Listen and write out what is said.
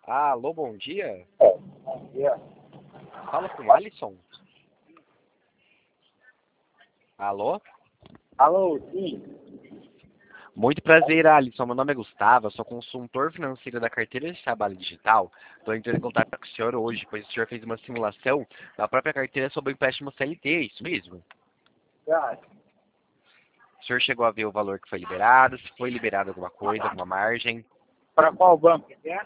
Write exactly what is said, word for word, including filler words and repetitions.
Alô, bom dia. Bom dia. Fala com o Alisson. Alô? Alô, sim. Muito prazer, Alisson. Meu nome é Gustavo, eu sou consultor financeiro da carteira de trabalho digital. Estou entrando em contato com o senhor hoje, pois o senhor fez uma simulação da própria carteira sobre o empréstimo C L T, é isso mesmo? Já. O senhor chegou a ver o valor que foi liberado, se foi liberado alguma coisa, alguma margem? Para qual banco que é?